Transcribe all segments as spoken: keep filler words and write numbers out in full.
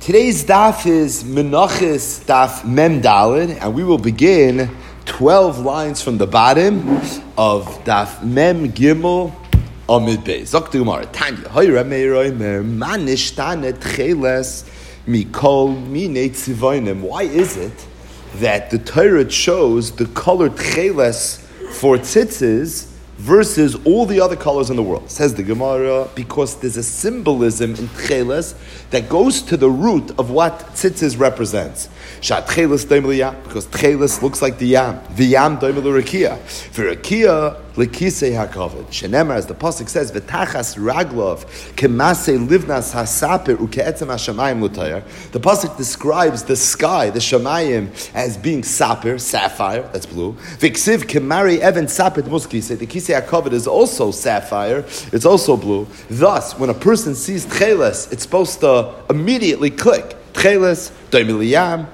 Today's daf is Menachis daf Mem Daled, and we will begin twelve lines from the bottom of daf Mem Gimel Amid Beis. Zok the Gemara, Tanya, Hayra Meiroimer, Manishtane Tcheles Mikol Mine Tzivonim. Why is it that the Torah chose the color Tcheles for tzitzis versus all the other colors in the world? Says the Gemara, because there's a symbolism in Tcheles that goes to the root of what tzitzis represents. Shat Tcheles doim liyam, because Tcheles looks like the yam. The yam doim l'rakia. V'rakia l'kisei hakavod. Shenemar, as the pasuk says, v'tachas raglov k'masei livnas hasaper u'ke'etzem hashamayim l'tayar. The pasuk describes the sky, the shamayim, as being saper, sapphire, that's blue. V'ksiv k'mari even saper t'muskisei. The kisei hakavod is also sapphire, it's also blue. Thus, when a person sees Tcheles, it's supposed to immediately click. Tcheles, doim liyam,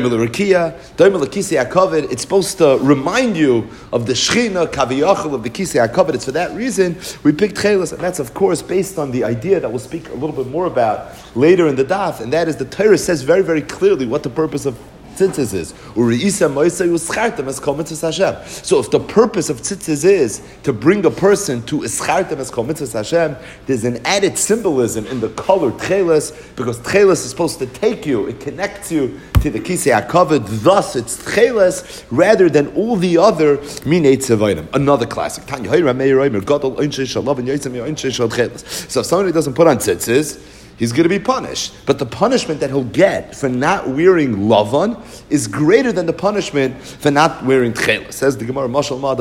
it's supposed to remind you of the Shechina, Kaviyachal, of the Kisei HaKavod. It's for that reason we picked Tcheles, and that's of course based on the idea that we'll speak a little bit more about later in the daf, and that is the Torah says very, very clearly what the purpose of tzitzis is. So if the purpose of tzitzis is to bring a person to ischartem as kol mitzvahs Hashem, there's an added symbolism in the color Tcheles, because Tcheles is supposed to take you, it connects you to the Kisei HaKavod, thus it's Tcheles rather than all the other Minei Tzevayim. Another classic. So if somebody doesn't put on tzitzis, he's going to be punished. But the punishment that he'll get for not wearing lavan is greater than the punishment for not wearing tcheles. Says the Gemara, Mashal Madav,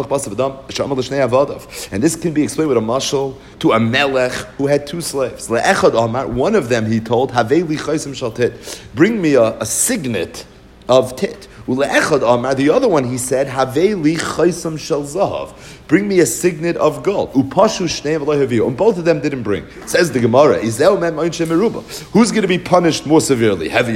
and this can be explained with a mashal to a melech who had two slaves. One of them, he told, bring me a, a signet of tit. The other one, he said, bring me a signet of gold. And both of them didn't bring. Says the Gemara, who's going to be punished more severely? Why?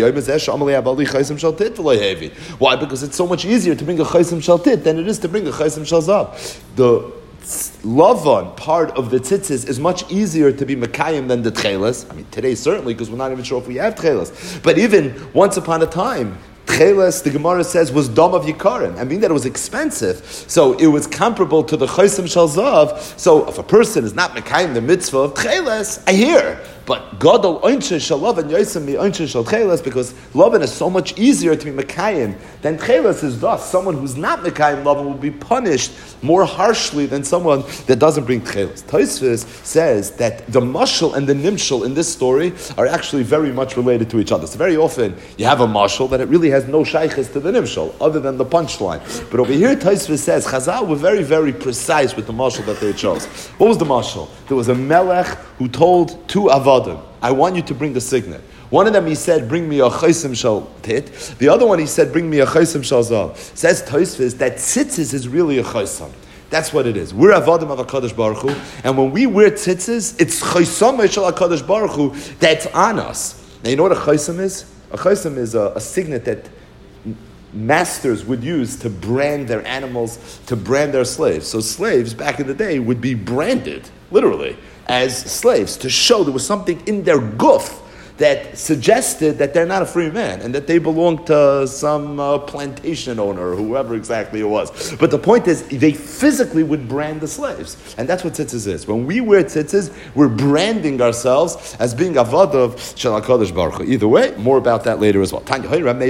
Because it's so much easier to bring a chaysim shaltit than it is to bring a chaysim shalzav. The lavan part of the tzitzis is much easier to be mekayim than the tcheles. I mean, today certainly, because we're not even sure if we have tcheles. But even once upon a time, Tcheles, the Gemara says, was dam of Yikarim. I mean that it was expensive. So it was comparable to the Chaysim Shalzav. So if a person is not Mekayim the mitzvah of Tcheles, I hear. But Gadol Oinche Shalav and Yosem Mi Oinche Shal Tcheles, because Lavan is so much easier to be Mekayim than Tcheles is. Thus, someone who's not Mekayim Lavan will be punished more harshly than someone that doesn't bring Tcheles. Tosfos says that the mashal and the nimshal in this story are actually very much related to each other. So very often you have a mashal that it really has no shaykhs to the nimshal, other than the punchline. But over here, Tosfos says Chazal were very, very precise with the mashal that they chose. What was the mashal? There was a melech who told two avadim, I want you to bring the signet. One of them he said, bring me a chaysim shal tit. The other one he said, bring me a chaysim shal zav. Says Tosfos that tzitzis is really a chaysam. That's what it is. We're avadim of HaKadosh Baruch Hu, and when we wear tzitzis, it's chaysam shal HaKadosh Baruch Hu that's on us. Now you know what a chaysam is? A chaysam is a, a signet that masters would use to brand their animals, to brand their slaves. So slaves back in the day would be branded, literally, as slaves, to show there was something in their guf that suggested that they're not a free man and that they belong to some uh, plantation owner or whoever exactly it was. But the point is, they physically would brand the slaves. And that's what tzitzis is. When we wear tzitzis, we're branding ourselves as being avad of Shel HaKadosh Baruch Hu. Either way, more about that later as well. A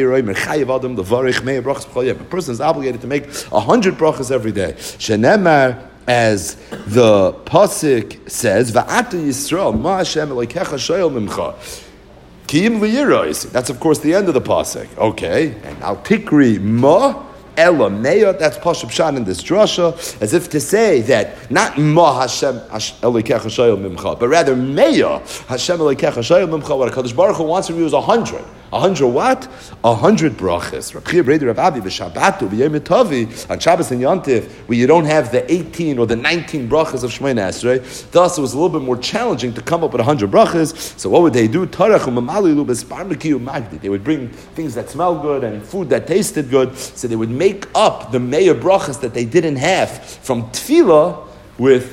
person is obligated to make a hundred brachas every day. Shenemar, as the pasuk says, "Va'ata Yisrael, Ma Hashem Elokecha shoyel mimcha." That's of course the end of the pasuk. Okay, and now tikri ma ela meya. That's pasuk pshat in this drasha, as if to say that not ma Hashem Elokecha shoyel mimcha, but rather meya Hashem Elokecha shoyel mimcha. What HaKadosh Baruch Hu wants from you is a hundred. A hundred what? A hundred brachas. Rav Chia Breder Rav Avi b'Shabbatu b'Yom Tovi on Shabbos and Yontif, where you don't have the eighteen or the nineteen brachas of Shemona Esrei. Thus, it was a little bit more challenging to come up with a hundred brachas. So, what would they do? Tarach u'mamalilu b'sparmiki u'magdi. They would bring things that smell good and food that tasted good. So they would make up the meya brachas that they didn't have from tefillah with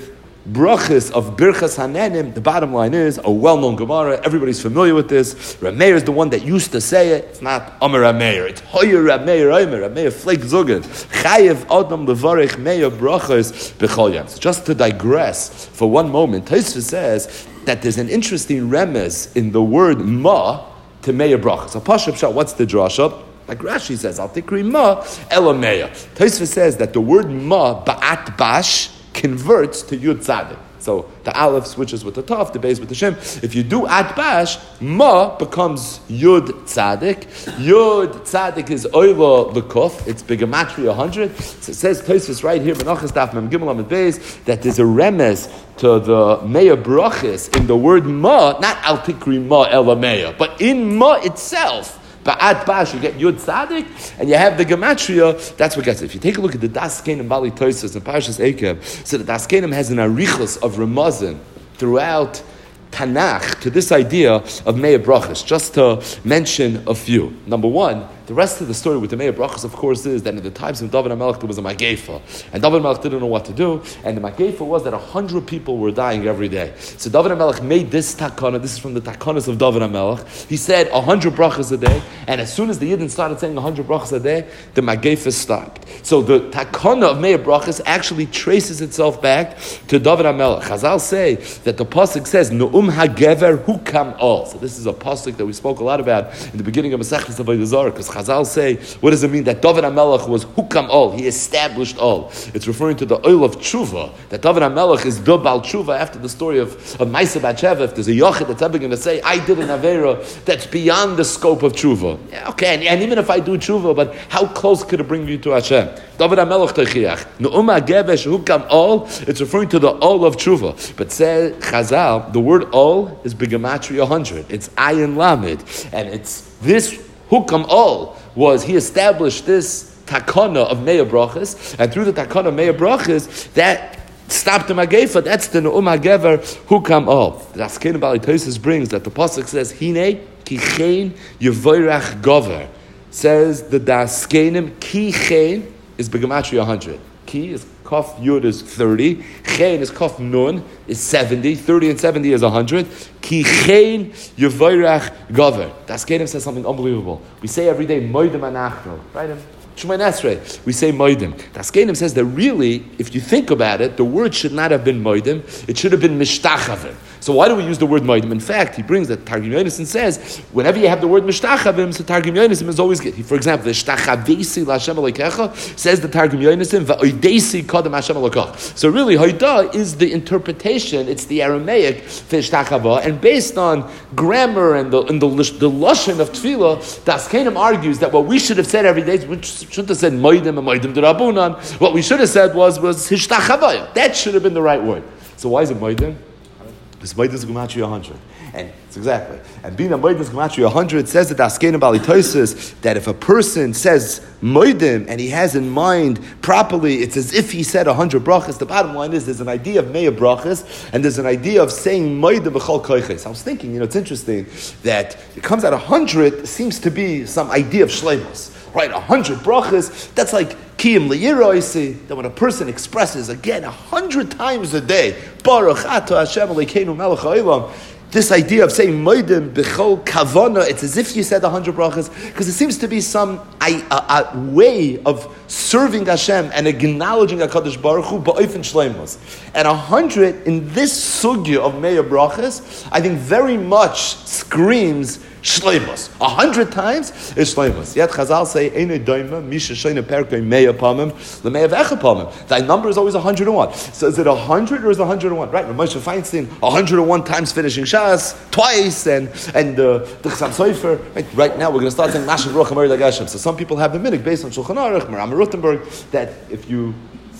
brachas of Birchas Hanenim, the bottom line is a well-known Gemara. Everybody's familiar with this. Reb Meir is the one that used to say it. It's not Amar Reb Meir. It's Hoyer Reb Meir Omer. Reb Meir Fleik Zugen. Chayev Adam Levarich Meir brachas b'chol yom. So just to digress for one moment, Tosfos says that there's an interesting remez in the word ma to Meir brachas. So Pashup Shah, what's the drasha? Like Rashi says, Al Tikri ma ela Meir. Tosfos says that the word ma ba'at bash converts to Yud Tzadik. So the Aleph switches with the Taf, the Beis with the Shem. If you do At Bash, Ma becomes Yud Tzadik. Yud Tzadik is Oila L'Kuf. It's Begematria one hundred. So it says Tosfos right here, Menachas Daf Mem Gimel Amid Beis, that there's a remez to the Meir Brachis in the word Ma, not Al Tikri Ma Ela Meir, but in Ma itself. Ba'at Bash, you get Yud Tzadik, and you have the Gematria, that's what gets it. If you take a look at the Das Kenim Bali Tosfos and Parshas Eikev, so the Das Kenim has an arichos of Ramazan throughout Tanakh to this idea of Meir Brachas, just to mention a few. Number one, the rest of the story with the Meir Brachas, of course, is that in the times of David HaMelech, there was a Magefa. And David HaMelech didn't know what to do. And the Magefa was that a hundred people were dying every day. So David HaMelech made this takana. This is from the takanas of David HaMelech. He said a hundred brachas a day. And as soon as the Yidden started saying a hundred brachas a day, the Magefa stopped. So the takana of Meir Brachas actually traces itself back to David HaMelech. Chazal say that the pasuk says, Nu'um HaGever Hukam Ol. So this is a pasuk that we spoke a lot about in the beginning of Masechtas Avodah Zarah, because Chazal say, what does it mean that David HaMelech was Hukam Ol? He established Ol. It's referring to the Oil of Tshuva, that David HaMelech is the Baal Tshuva after the story of, of Maaseh Batsheva. If there's a Yochid that's ever going to say, I did an Avera that's beyond the scope of Tshuva. Yeah, okay, and, and even if I do Tshuva, but how close could it bring you to Hashem? David HaMelech Techiach. Nu'uma Gevesh Hukam Ol, it's referring to the Ol of Tshuva. But say Chazal, the word Ol is Begematria one hundred. It's Ayin Lamed. And it's this Hukam Ol was, he established this takana of Meir Brachas, and through the takana of Meir Brachas, that stopped the Magefa. That's the Nu'um HaGever Hukam Ol. The Askenim Bali Tosfos brings that the pasuk says, Hine Kichein Yevoirach Gover. Says the Daskenim, Kichein is Begematria one hundred. Ki is Kaf Yud is thirty. Chen is Kaf Nun is seventy. thirty and seventy is one hundred. Ki Chen Yevoirach Gover. Das Kenim says something unbelievable. We say every day, Moedim Anachno. Right? Shemay Nesrei. We say Moedim. Das Kenim says that really, if you think about it, the word should not have been Moedim. It should have been Mishtachavim. So why do we use the word Moedim? In fact, he brings that Targum Yonason says, whenever you have the word Mishtachavim, so Targum Yonason is always good. For example, Mishtachavesi L'Hashem Elokecha says the Targum Yonason, V'oidesi Kodem Hashem Elokach. So really, Hoida is the interpretation, it's the Aramaic Mishtachava, and based on grammar and the and the, the Lashon of Tefillah, Das Kenim argues that what we should have said every day, we shouldn't have said Moedim and Moedim D'Rabunan. What we should have said was, was Hishtachavah. That should have been the right word. So why is it Moedim? Because Moedim is Gematria one hundred. And it's exactly. And being a Moedim is Gematria one hundred, says that Askenim Bali Tosfos that if a person says Moedim and he has in mind properly, it's as if he said one hundred brachas. The bottom line is there's an idea of Meir brachas and there's an idea of saying Moedim b'chol koiches. I was thinking, you know, it's interesting that it comes out one hundred seems to be some idea of shleimus. Right, a hundred brachas, that's like kiyim liyiroisi, that when a person expresses again a hundred times a day, Baruch Atah Hashem Elokeinu melech haolam, this idea of saying moedim b'chol kavana, it's as if you said a hundred brachas, because it seems to be some a, a, a way of serving Hashem and acknowledging HaKadosh Baruch Hu ba'ofen shleimus. And a hundred in this sugya of Meir brachas, I think very much screams shleimus. A hundred times is shleimus. Yet Chazal say, "Einay doima misha shayna perkei meya pamim lemeya vecha pamim." Thy number is always a hundred and one. So is it a hundred or is it a hundred and one? Right? Moshe Feinstein, a hundred and one times finishing Shas twice, and and uh, the Chassam Sofer. Right? Right now we're going to start saying Mashav Ruach Amar Dagashem. So some people have the minhag based on Shulchan Aruch, Maram Rutenberg, that if you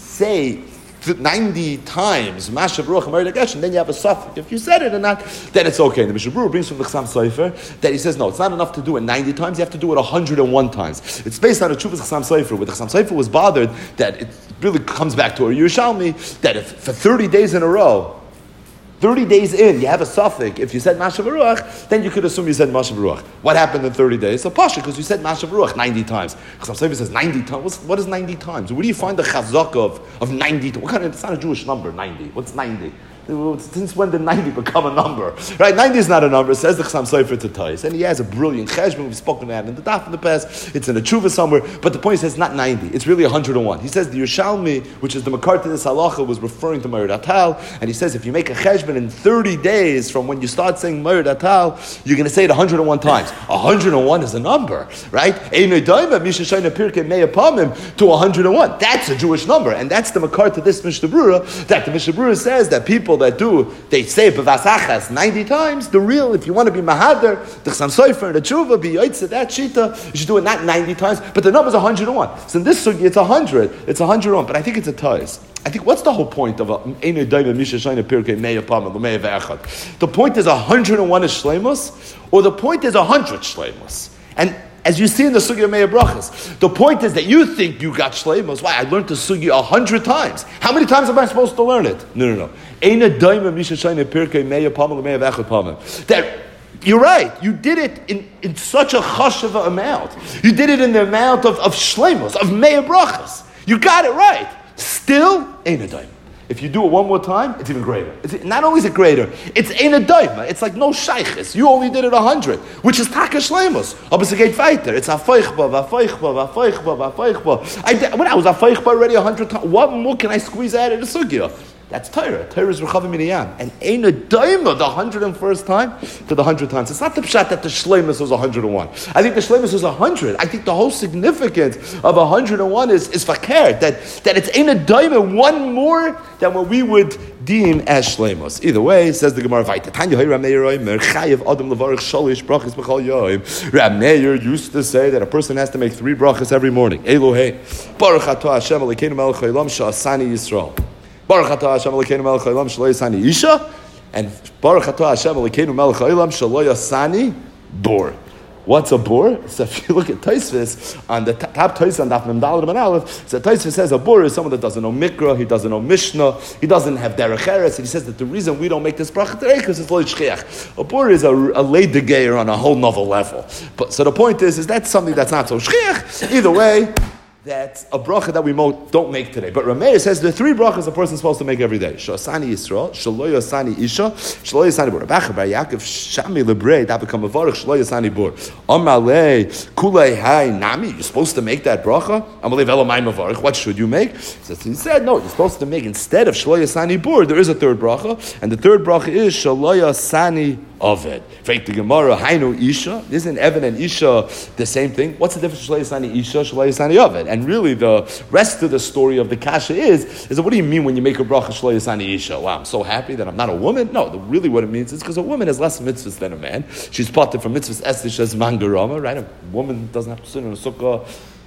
say ninety times Mashav Ruach Amar Dagashem, then you have a suffix. If you said it or not, then it's okay. And the Mishnah Berurah brings from the Chassam Sofer that he says, no, it's not enough to do it ninety times, you have to do it one hundred and one times. It's based on a Chuvas Chassam Sofer, where the Chassam Sofer was bothered that it really comes back to a Yerushalmi, that if for thirty days in a row, thirty days in, you have a suffix. If you said Mashav Ruach, then you could assume you said Mashav Ruach. What happened in thirty days? So Pasha, because you said Mashav Ruach ninety times. Chassam Sofer says ninety times. What's, what is ninety times? Where do you find the chazak of, of ninety? What kind of, it's not a Jewish number, ninety. What's ninety? Since when did ninety become a number? Right? ninety is not a number. It says the Chassam Sofer to Tais. And he has a brilliant cheshbon. We've spoken about it in the Daf in the past. It's in a tshuva somewhere. But the point is, it's not ninety. It's really one hundred one. He says the Yerushalmi, which is the Makar to this halacha, was referring to Meir Atal. And he says if you make a cheshbon in thirty days from when you start saying Meir Atal, you're going to say it one hundred one times. one hundred one is a number. Right? To one hundred one. That's a Jewish number. And that's the Makar to this Mishnah Brura, that the Mishnah Brura says that people that do, they say b'vasachas ninety times. The real, if you want to be mahader, the Chassam Sofer and the tshuva, be yotzeh, that shita, you should do it not ninety times, but the number is one hundred one. So in this sugi, it's one hundred. It's one hundred one, but I think it's a tais. I think, what's the whole point of a Einei Daima Misha Shayna Pirkei Meya Pama L'Meya Ve'echad? The point is one hundred one is shleimus, or the point is one hundred shleimus. And as you see in the Sugya of Meir Brachas, the point is that you think you got Shleimus. Why? I learned the Sugya a hundred times. How many times am I supposed to learn it? No, no, no. Eina daima misha shayna pirkei meya pamel meya v'echad pamel. That, you're right, you did it in, in such a chashava amount. You did it in the amount of, of Shleimus, of Meir Brachas. You got it right. Still, eina daima. If you do it one more time, it's even greater. It's, not only is it greater, it's eina daima. It's like no shaykhis. You only did it a hundred, which is taka shleimus. Obviously, fighter. It's afaychba, afaychba, afaychba, afaychba. I when I was afaychba already a hundred times. What more can I squeeze out of the sugya? That's Torah. Torah is Rechavim Miniyam. And eina daima, the hundred and first time to the hundred times. It's not the pshat that the shleimus was a hundred and one. I think the shleimus was a hundred. I think the whole significance of a hundred and one is is fakir, that that it's eina daima, one more than what we would deem as shleimus. Either way, says the Gemara, Vayta Tanya Rab Meir Chayev Adam Levarich Shalish Brachas B'Chol Yom. Rab Meir used to say that a person has to make three brachas every morning. Elohei Baruch Atah Hashem Elokeinu Melech Haolam She'asani Yisrael. Baruch Atah Hashem Elokeinu Melech Haolam Shelo Yasani Isha, and Baruch Atah Hashem Elokeinu Melech Haolam Shelo Yasani Bor. What's a bor? So if you look at Tosfos on the top Tosfos on Daf Mem Daled Amud Aleph, so Tosfos says a bor is someone that doesn't know Mikra, he doesn't know Mishnah, he doesn't have Derech Eretz, and he says that the reason we don't make this bracha today because it's lo shchiach. A bor is a, a lay degeir on a whole novel level. But so the point is, is that's something that's not so shchiach. Either way, that's a bracha that we don't make today. But Rameir says the three brachas a person is supposed to make every day. Shasani Yisrael, Shalo Yasani Isha, Shalo Yasani Bor. Abacha Bar Yaakov Shami Lebrei that become a varach Shalo Yasani Bor. Amalei Kulei Hai Nami. You're supposed to make that bracha. Amalei Velamai Mavarich. What should you make? So he said no. You're supposed to make instead of Shalo Yasani Bor. There is a third bracha, and the third bracha is Shalo Yasani Oved. Fake the Gemara Hainu Isha. Isn't Evan and Isha the same thing? What's the difference? Shalo Yasani Isha, Shalo Yasani Oved. And really, the rest of the story of the kasha is, is that what do you mean when you make a bracha shlo yasani isha? Wow, I'm so happy that I'm not a woman. No, the, really what it means is because a woman has less mitzvahs than a man. She's parted from mitzvahs estish as mangarama, right? A woman doesn't have to sit in a sukkah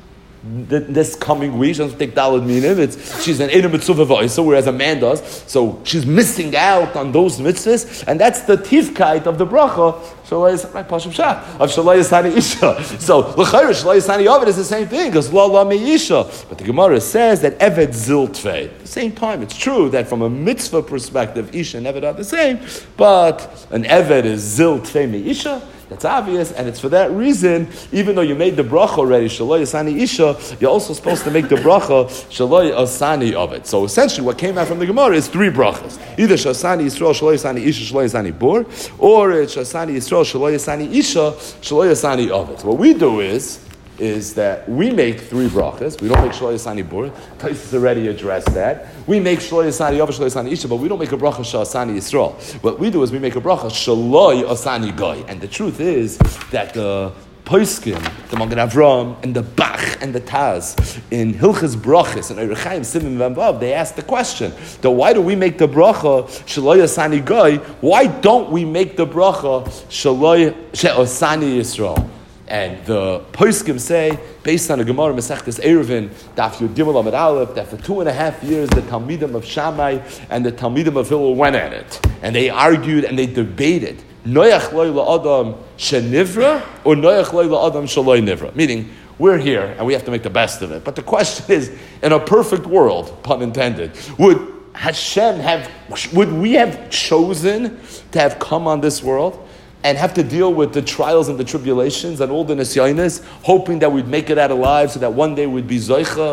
this coming week. She doesn't take dalad minim. It's she's an ina mitzvah v'oisa, whereas a man does. So she's missing out on those mitzvahs, and that's the tivkait of the bracha. Shalai right, Pashim Shah of Shalai Yasani Isha. So l'chayr Shalai Yasani Oved is the same thing because la la me Isha. But the Gemara says that Eved Ziltvei. At the same time, it's true that from a mitzvah perspective, Isha and Eved are the same. But an Eved is Ziltvei me Isha. That's obvious, and it's for that reason, even though you made the bracha already, Shaloi Asani Isha, you're also supposed to make the bracha, Shaloi Asani of it. So essentially what came out from the Gemara is three brachas. Either Shasani Yisrael, Shaloi Asani Isha, Shaloi Asani Bor, or it's Shasani Yisrael, Shaloi Asani Isha, Shaloi Asani of it. So what we do is, is that we make three brachas. We don't make Shaloi Asani Bor. Taisus already addressed that. We make Shaloi Asani Yov, Shaloi Asani Isha, but we don't make a bracha Shasani Yisrael. What we do is we make a bracha Shaloi Asani Goy. And the truth is that the Poiskim, the Magen Avram, and the Bach, and the Taz, in Hilchas Brachas, and Orach Chaim, Simon Vambav, they asked the question, though, why do we make the bracha Shaloi Asani Goy? Why don't we make the bracha Shaloi Asani Yisrael? And the Poskim say, based on a Gemara Masechtas Eruvin, Daf Yud Gimel Amud Aleph, that for two and a half years the Talmidim of Shammai and the Talmidim of Hillel went at it, and they argued and they debated, Noyach loy la'adam shenivra or Noyach loy la'adam shaloi nivra. Meaning, we're here and we have to make the best of it. But the question is, in a perfect world, pun intended, would Hashem have? Would we have chosen to have come on this world and have to deal with the trials and the tribulations and all the nisyanis, hoping that we'd make it out alive so that one day we'd be zoicha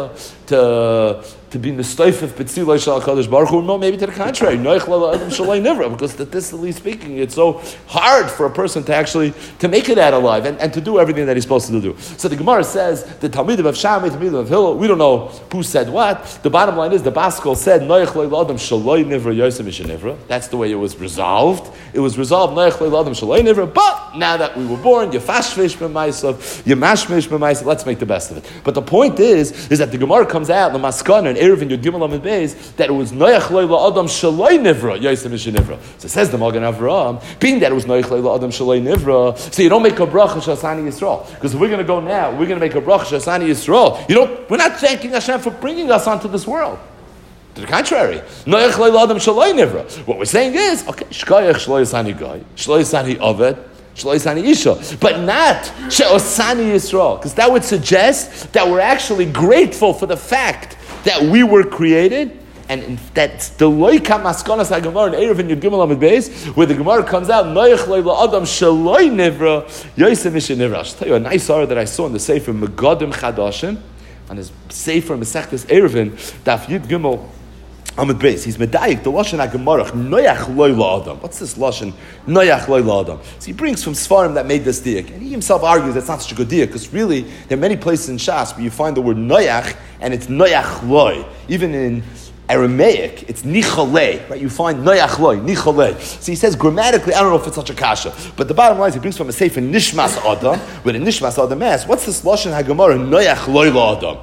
to to be Nestoifif B'tzilai Shal HaKadosh Baruch Hu. No, maybe to the contrary. Noich Lala Adam Shalai Nivra, because statistically speaking, it's so hard for a person to actually to make it out alive and, and to do everything that he's supposed to do. So the Gemara says the Talmidim of Shammai, Talmidim of Hillel. We don't know who said what. The bottom line is the Baskol said Noich Lala Adam Shalai Nivra Yosem Mishnivra. That's the way it was resolved. It was resolved Noich Lala Adam Shalai Nivra. But now that we were born, you fashvish b'maisav, you mashmish b'maisav. Let's make the best of it. But the point is, is that the Gemara comes out the Maskana and Erev and Yud Gimel Amid Beis that it was Noach Leila Adam Shalai Nivra Yosem Mishin Nivra. So it says the Magen Avraham, being that it was Noach Leila Adam Shalai Nivra, so you don't make a bracha Shasani Yisrael, because we're going to go now. We're going to make a bracha Shasani Yisrael. You don't. We're not thanking Hashem for bringing us onto this world. To the contrary, Noach Leila Adam Shalai Nivra. What we're saying is, okay, Shkayach Shalai Yisani Guy, Shalai Yisani Aved. But not She'osani Yisrael, because that would suggest that we're actually grateful for the fact that we were created, and that's the loika maskonas haGemara in Erev and Yud Gimel Amid Beis, where the Gemara comes out Noach Leila Adam Shaloi Nivra Yosem Mishin Nivra. I'll tell you a nice aura that I saw in the Sefer Megadim Chadashim, on his Sefer Mesechtes Erevin Daf Yud Gimel Amid Beis. He's medayik the lashon haGemarach Noach Leila Adam. What's this lashon Noach Leila Adam? So he brings from Sfarim that made this diak, and he himself argues that's not such a good diak, because really there are many places in Shas where you find the word Noach and it's Noach Loi. Even in Aramaic, it's Nicholei, right? You find Noach Loi, Nicholei. So he says grammatically, I don't know if it's such a kasha, but the bottom line is he brings from a sefer Nishmas Adam, where the Nishmas Adam asks, what's this lashon haGemarach Noach Leila Adam?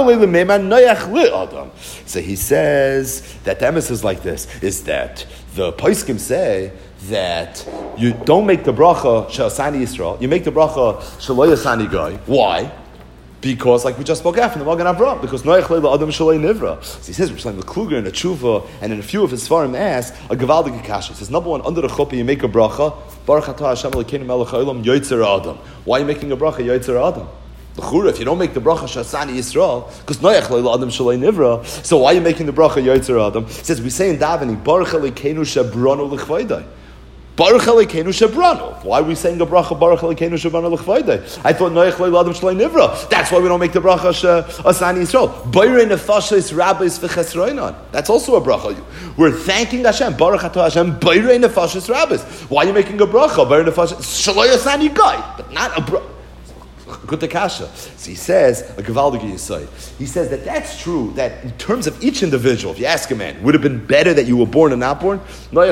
So he says that the emes is like this, is that the Poskim say that you don't make the bracha She'asani Yisrael, you make the bracha Shelo Yasani Guy. Why? Because, like we just spoke after, the Magen Avraham, because Noach Leila Adam Shaloi Nivra. So he says, we're saying the Kluger and the Tshuva, and in a few of his Sfarim asks, a Gevaldig Kasha. He says, number one, under the Chuppah you make a bracha, Baruch Atah Hashem Elokeinu Melech Haolam Yotzer Adam. Why are you making a bracha Yotzer Adam? If you don't make the bracha Shasani Yisrael, because Noach Leila Adam Shaloi Nivra, so why are you making the bracha Yotzer Adam? He says, we say in davening, Baruch Elokeinu Shebranu L'chvaydai. Baruch Elokeinu Shebranu. Why are we saying the bracha Baruch Elokeinu Shebranu L'chvaydai? I thought Noach Leila Adam Shaloi Nivra. That's why we don't make the bracha Shasani Yisrael. Bayrei Nefashos Rabbis V'Chesroinon. That's also a bracha. We're thanking Hashem. Baruch Atah Hashem. Bayrei Nefashos Rabbis. Why are you making a bracha? Bayrei Nefashos Shaloi Yasani Guy, but not a bracha. Good to kasha. So he says, a Gevaldig Yisai. He says that that's true, that in terms of each individual, if you ask a man, would it have been better that you were born or not born? Why?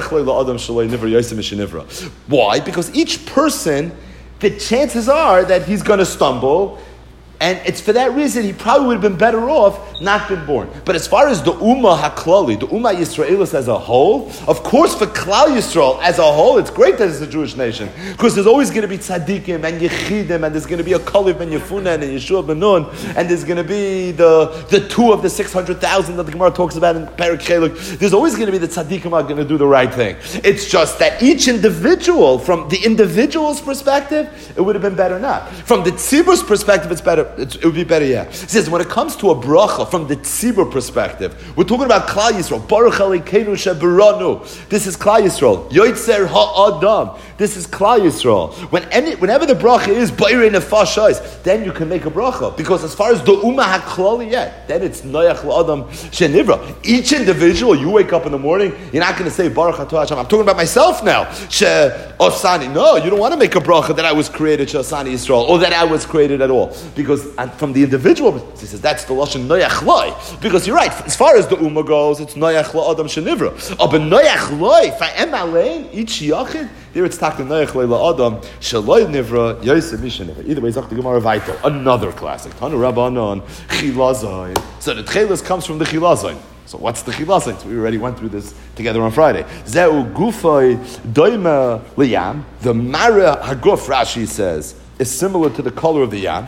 Because each person, the chances are that he's going to stumble, and it's for that reason he probably would have been better off not been born. But as far as the Ummah HaKlali, the Ummah Yisraelis as a whole, of course for Klal Yisrael as a whole, it's great that it's a Jewish nation, because there's always going to be tzaddikim and yechidim, and there's going to be a Kalev ben Yefunan and Yeshua ben Nun, and there's going to be the, the two of the six hundred thousand that the Gemara talks about in Perek Chelek. There's always going to be the tzaddikim are going to do the right thing. It's just that each individual, from the individual's perspective, it would have been better not. From the tzibur's perspective, it's better. It's, it would be better, yeah. He says, when it comes to a bracha from the tzibur perspective, we're talking about Klal Yisrael. Baruch Elokeinu Sheberanu. This is Klal Yisrael. Yotzer ha'adam. This is Klal Yisrael. When any, whenever the bracha is Bayrei Nefashos, then you can make a bracha. Because as far as the Ummah HaKlali, yeah, then it's Noach L'Adam Shenivra. Each individual, you wake up in the morning, you're not going to say Baruch Atah Hashem. I'm talking about myself now. She'osani. No, you don't want to make a bracha that I was created She'osani Yisrael, or that I was created at all. Because and from the individual, he says that's the lashon Noach Loi. Because you're right, as far as the Ummah goes, it's Noach L'Adam Shenivra. Oh, but Noach Loi, Fa'em Alein, each Yachid, here it's Takta Noach L'Adam Shaloi Nivra Yosef Mishnivra. Either way, it's the Gemara Vayto, another classic. Tanu Rabbanon Chilazayin. So the Tchelis comes from the Chilazayin. So what's the Chilazayin? So we already went through this together on Friday. Zeu Gufay Doima Liyam. The Mara Haguf, Rashi says, is similar to the color of the yam.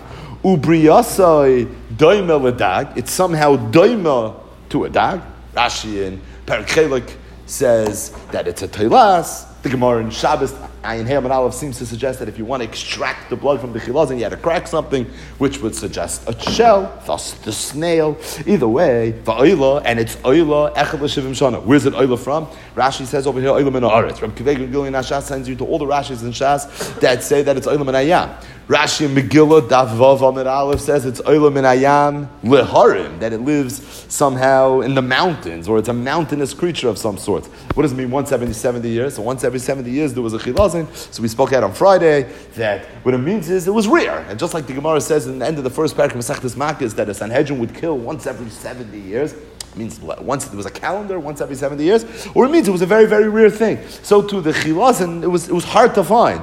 Ubriyasai Doima Ledag. It's somehow Doima to a dag. Rashi in Perek Chelek says that it's a Teilas. The Gemara in Shabbos, Ayin Ham and Aleph seems to suggest that if you want to extract the blood from the chilazin, you had to crack something, which would suggest a shell, thus the snail. Either way, va'oila, and it's oila, echad l'shivim shana. Where's it oila from? Rashi says over here, oila min ha'aretz. Rabbi Kivei Gilyon Hashas sends you to all the Rashis in Shas that say that it's oila min hayam. Rashi and Megillah, Daf Vav Amid Aleph says it's Olam min Hayam leharim, that it lives somehow in the mountains, or it's a mountainous creature of some sort. What does it mean once every seventy years? So once every seventy years there was a chilazin. So we spoke out on Friday that what it means is it was rare. And just like the Gemara says in the end of the first parak of Masechtas Makkos that a Sanhedrin would kill once every seventy years, it means once there was a calendar, once every seventy years, or it means it was a very, very rare thing. So to the chilazin, it was it was hard to find.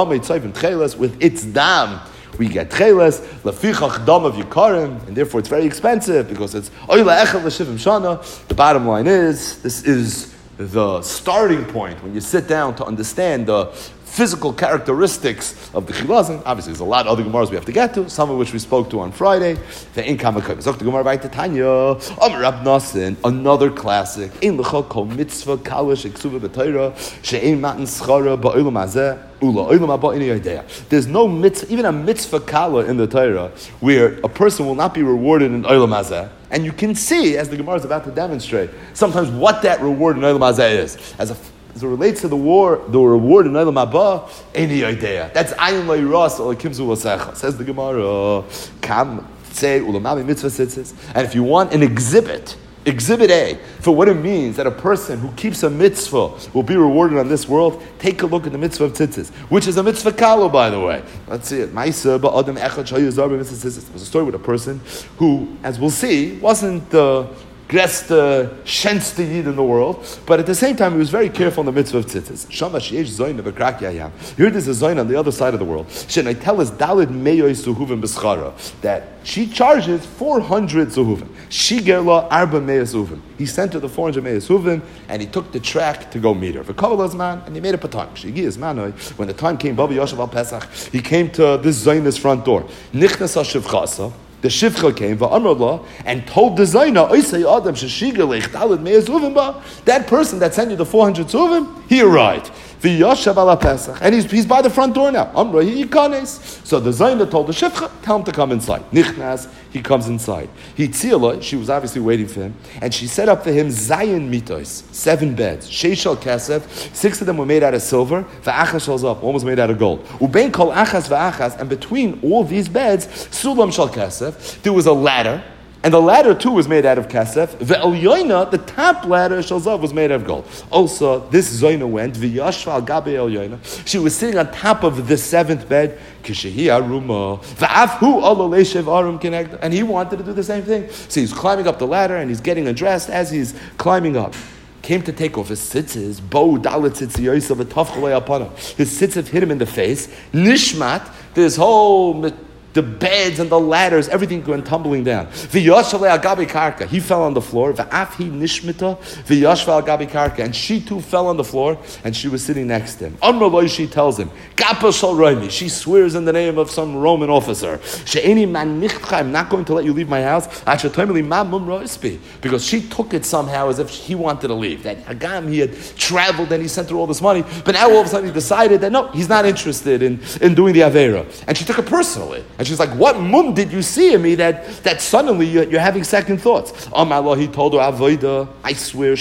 With its dam, we get tcheles, lefichach dam of yikarim, and therefore it's very expensive because it's oila echel l'shivim shana. The bottom line is, this is the starting point when you sit down to understand the physical characteristics of the chilazin. Obviously, there's a lot of other Gemaras we have to get to, some of which we spoke to on Friday. The Inkamakayim. Zok the Gemara by Tanya, Amar Rab Nasin, another classic. Ein lecha kol mitzvah kalish eksuva b'Torah she'ein matan schara ba'olam hazeh ula olam haba ini yodea. There's no mitzvah, even a mitzvah kala in the Torah, where a person will not be rewarded in olam hazeh. And you can see, as the Gemara is about to demonstrate, sometimes what that reward in olam hazeh is. As a As it relates to the war, the reward in Olam Haba, any idea. That's ayin lo'iras or kimzu l'secha. Says the Gemara, kam say ulamami mitzvah tzitzis. And if you want an exhibit, exhibit A, for what it means that a person who keeps a mitzvah will be rewarded on this world, take a look at the mitzvah of tzitzis, which is a mitzvah kalo, by the way. Let's see it. Ma'isa ba'adam echad shayuzar b'mitzvah tzitzis. It was a story with a person who, as we'll see, wasn't the uh, Gresta shenste yid in the world, but at the same time he was very careful in the mitzvah of tzitzis. Shama sheyesh zoyna v'krak yayam. Here there's a zoyna on the other side of the world. Shenai tell us dalid meyoy zuhuvim b'schara, that she charges four hundred zuhuvim. She gerla arba meyas zuhuvim. He sent her the four hundred meyas zuhuvim, and he took the track to go meet her. V'kavalaz man, and he made a patang. Shegi manoi. When the time came, Baba Yoshev al Pesach, he came to this zoyna's front door. Nichnas hashivchasa. The Shivcha came, va'amrullah, and told the Zayna, Oisei Adam, sheshigalech, dalid meyas zuvim ba. That person that sent you the four hundred zuvim, he arrived. V'yashav ala Pesach, and he's, he's by the front door now. Amra, he yikanes. So the Zayna told the Shivcha, tell him to come inside. Nichnas, he comes inside. He tzila, she was obviously waiting for him, and she set up for him Zayin mitos, seven beds. Sheishal kesef, six of them were made out of silver. V'achas shal zav, one was made out of gold. Ubein kol achas v'achas, and between all these beds, sulam shal kesef, there was a ladder, and the ladder too was made out of kesef. The elyoina, the top ladder, shalzav, was made out of gold. Also, this zoyna went v'yashva al gabe elyoina. She was sitting on top of the seventh bed. Kishehi aruma v'afhu ala leishev arum connect, and he wanted to do the same thing. So he's climbing up the ladder and he's getting undressed as he's climbing up. Came to take off his tzitzis, bo dalet tzitzi yosef v'tafchalei upon him. His tzitzis hit him in the face. Nishmat, this whole the beds and the ladders, everything went tumbling down. V'yashalei agabi karka, he fell on the floor. V'afhi nishmita v'yashva agabi karka, and she too fell on the floor, and she was sitting next to him. Amrullah, she tells him, Kappa shal roimi, she swears in the name of some Roman officer, She'eni man nichtcha, I'm not going to let you leave my house. Ashatomili ma mum roispi, because she took it somehow as if he wanted to leave. That Hagam, he had traveled and he sent her all this money, but now all of a sudden he decided that no, he's not interested in, in doing the Avera. And she took it personally. And she's like, what mum did you see in me that, that suddenly you're, you're having second thoughts? Oh, Allah, he told her, Avoida, I swear,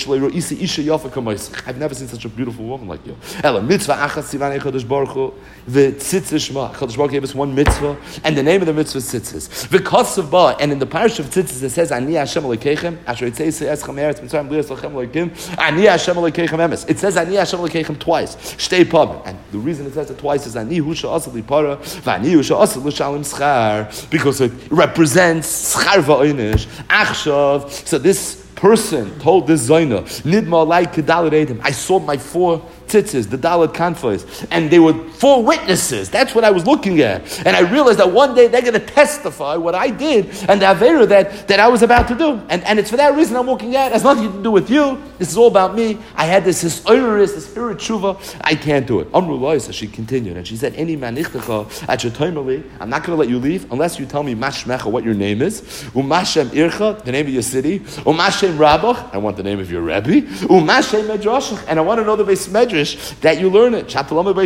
I've never seen such a beautiful woman like you. Ela, mitzvah achas sivan Chodesh Baruch Hu, v'tzitzis shma. Chodesh Baruch Hu gave us one mitzvah, and the name of the mitzvah is tzitzis. V'kosav ba, and in the parish of tzitzis it says, Ani Hashem Elokeichem, asher yitzei se'eschem eretz mitzrayim li'as lachem Elokim, Ani Hashem Elokeichem emes. It says Ani Hashem Elokeichem twice. Shtei pavim. And the reason it says it twice is Ani hu she'asel li para, v'ani hu she'asel l'shalim schar, because it represents schar va'oinish, achshav. So this person told this Zayna, Nidma like Kedalit, I sold my four tzitzis, the Dalit Kanfos, and they were four witnesses. That's what I was looking at. And I realized that one day they're going to testify what I did and the Avera that, that I was about to do. And, and it's for that reason I'm looking at. It has nothing to do with you. This is all about me. I had this historis, the spirit tshuva. I can't do it. Amrullah, so she continued, and she said, Any manichtecha at your I'm not going to let you leave unless you tell me mashmecha, what your name is, umashem ircha, the name of your city, umashem rabach, I want the name of your Rebbe, umashem medrashach, and I want to know the base medrash that you learn it.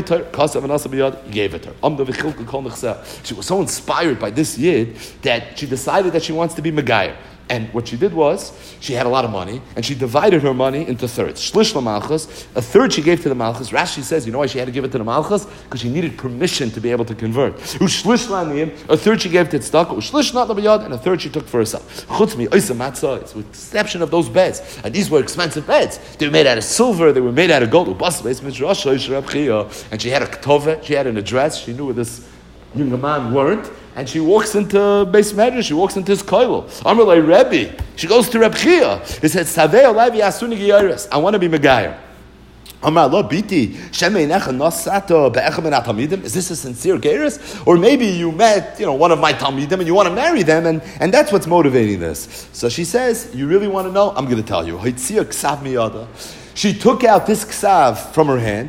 He gave it to her. She was so inspired by this yid that she decided that she wants to be Megayer. And what she did was, she had a lot of money, and she divided her money into thirds. Shlish l'malchus, a third she gave to the malchus. Rashi says, you know why she had to give it to the malchus? Because she needed permission to be able to convert. Ushlish l'aniyim, a third she gave to tzedakah. Ushlish not l'bayad, and a third she took for herself. Chutz mi oisa matzah, it's with the exception of those beds. And these were expensive beds. They were made out of silver, they were made out of gold. Ubas beis midrasha, Reb Chia. And she had a ketovet, she had an address, she knew where this younger man weren't. And she walks into Beis Medrash, she walks into his koilel. Amalei Rebbe, she goes to Reb Chia. He said, Savei Olavi Asuni Giyaris. I want to be Megayer. Amar lo biti, Shemei Necha Nosato Be'echem and Talmidim. Is this a sincere Geiris? Or maybe you met, you know, one of my Talmidim and you want to marry them, and, and that's what's motivating this. So she says, you really want to know? I'm going to tell you. Haitzia Ksav Miyada. She took out this Ksav from her hand,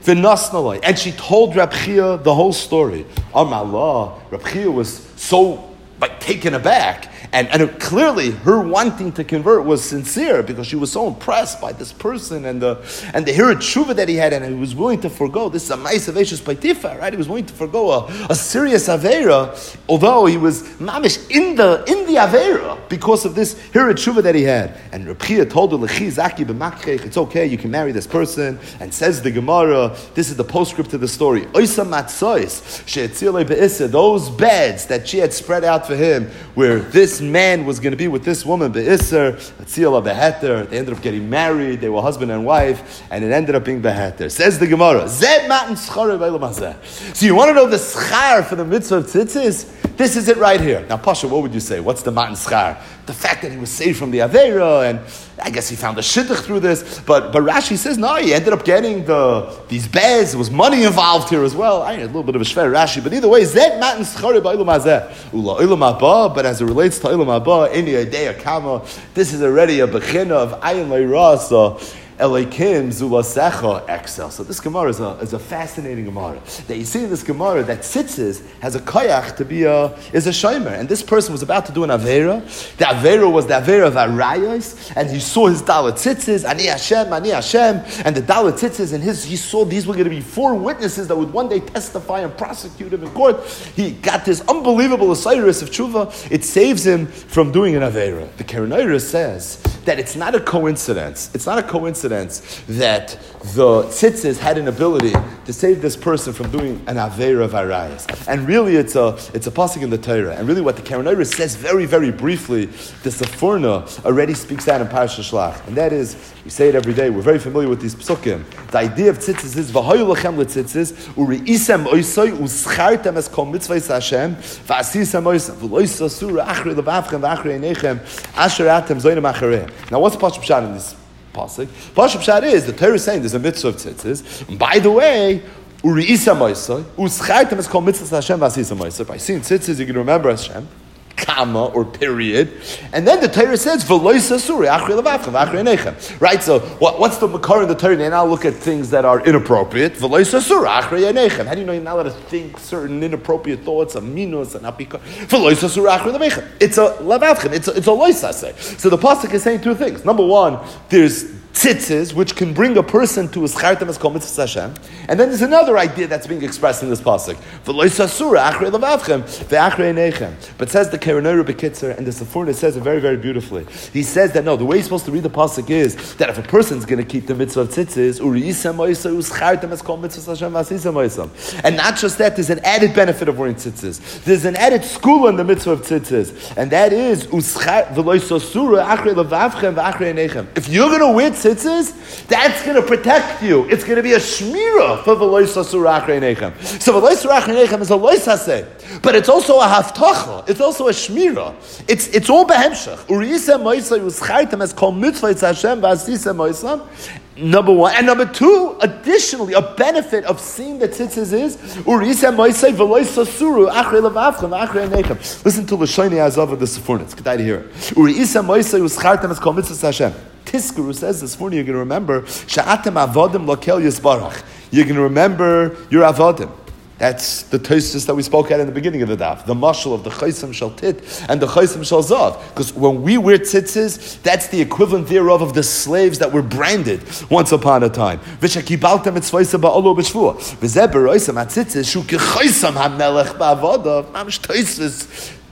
and she told Reb Chia the whole story. Amar lo, Reb Chia was so like taken aback. And, and it, clearly, her wanting to convert was sincere because she was so impressed by this person and the and the hirut tshuva that he had, and he was willing to forgo. This is a ma'is aveish paitifa, right? He was willing to forgo a, a serious avera, although he was mamish in the in the avera because of this hirut tshuva that he had. And Reb Chia told her, "Lechi zaki b'makrech, it's okay, you can marry this person." And says the Gemara, this is the postscript to the story. Oisa matzois she'etzilei be'issa, those beds that she had spread out for him, where this man was going to be with this woman, Be'isser, Atzila Beheter. They ended up getting married, they were husband and wife, and it ended up being Beheter. Says the Gemara, Zed Matan Schar B'Eilam Hazeh. So you want to know the schar for the mitzvah of tzitzis? This is it right here. Now, Pasha, what would you say? What's the Matan Schar? The fact that he was saved from the Aveira, and I guess he found a shidduch through this, but, but Rashi says, no, he ended up getting the these beds, there was money involved here as well. I need a little bit of a shver Rashi, but either way, Zed Matan Schar B'Eilam Hazeh. Ula Eilam Haba, but as it relates to Eilam Haba, Ini Idea Kama, this is already a bechina of Ayin Leirasa, Elokim Zulasecha Excel. So this Gemara is a, is a fascinating Gemara. That you see in this Gemara that tzitzis has a koyach to be a, is a shomer. And this person was about to do an Aveira. The Aveira was the Aveira of Arayos, and he saw his Dalet tzitzis, Ani Hashem, Ani Hashem, and the Dalet tzitzis, and his, he saw these were going to be four witnesses that would one day testify and prosecute him in court. He got this unbelievable Osiris of Tshuva. It saves him from doing an Aveira. The Keren says that it's not a coincidence. It's not a coincidence that the tzitzis had an ability to save this person from doing an aveira of arayas. And really, it's a it's a pasuk in the Torah. And really, what the Keren says very, very briefly, the Sephorna already speaks out in Parashat Shlach, and that is, we say it every day. We're very familiar with these psukim. The idea of tzitzis is v'hayu lachem letzitzis ureisem oisoi uschartem es kol mitzvahs Hashem v'asisem oisem v'loisa surah achrei levavchem v'achrei einechem asher atem zoynem acharei. Now, what's the pasuk pshat in this pasuk? Pasuk pshat is the Torah is saying there's a mitzvah of tzitzis. And by the way, uriisa moisoi uschartem es kol mitzvahs Hashem v'asisem oisem. By seeing tzitzis, you can remember Hashem, comma or period, and then the Torah says v'loisa surah achrei levavchem v'achrei einechem. Right. So what, what's the makar in the Torah? They now look at things that are inappropriate. V'loisa surah achrei einechem. How do you know you're not allowed to think certain inappropriate thoughts, a minus and apikar? V'loisa surah achrei levavchem. It's a levavchem. It's a, it's a loisa say. So the pasuk is saying two things. Number one, there's tzitzis, which can bring a person to eschartem as kol mitzvahs Hashem. And then there's another idea that's being expressed in this pasuk. V'loisa surah achrei levavchem v'achrei einechem. But says the Keren Bekitzer, and the Sephorna says it very, very beautifully. He says that no, the way you're supposed to read the pasuk is that if a person's going to keep the mitzvah of tzitzis, uriisem oisoi uschartem as kol mitzvahs Hashem v'asisem oisam. And not just that, there's an added benefit of wearing tzitzis. There's an added school in the mitzvah of tzitzis, and that is uschar v'loisa surah achrei levavchem v'achrei einechem. If you're going to wear tzitzis, that's going to protect you. It's going to be a shmira for v'loisa surah achrei einechem. So v'loisa surah achrei einechem is a loisa say, but it's also a haftacha. It's also a shmira. It's it's all behemshach. Uriisa moisay uschartem as kol mitzvahs Hashem v'asisa moisam. Number one. And number two, additionally, a benefit of seeing the tzitzis is Uriisa moisay v'loisa suru achrei levavchem achrei einechem. Listen to L'shoni Azav of the Sephorna. It's good to hear it. Uriisa moisay uschartem as kol mitzvahs Hashem. Tiskuru says this morning, you're going to remember Sha'atem avodim lokel yisbarach. You're going to remember your avodim. That's the Tosfos that we spoke at in the beginning of the daf. The mashal of the chaysim shaltit and the chaysim shalzav. Because when we wear tzitzis, that's the equivalent thereof of the slaves that were branded once upon a time. V'shakibaltem etzvaysa ba'olo b'shvua. V'zeh b'roisam ha'tzitzis shu k'chaysim ha'melech ba'avodav. Mamish Tosfos